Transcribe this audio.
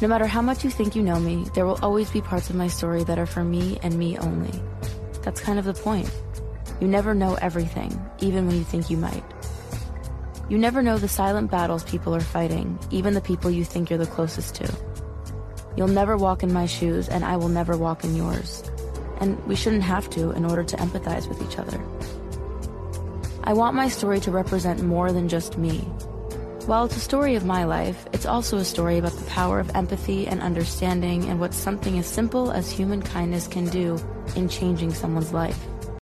No matter how much you think you know me, there will always be parts of my story that are for me and me only. That's kind of the point. You never know everything, even when you think you might. You never know the silent battles people are fighting, even the people you think you're the closest to. You'll never walk in my shoes, and I will never walk in yours. And we shouldn't have to in order to empathize with each other. I want my story to represent more than just me. While it's a story of my life, it's also a story about the power of empathy and understanding and what something as simple as human kindness can do in changing someone's life.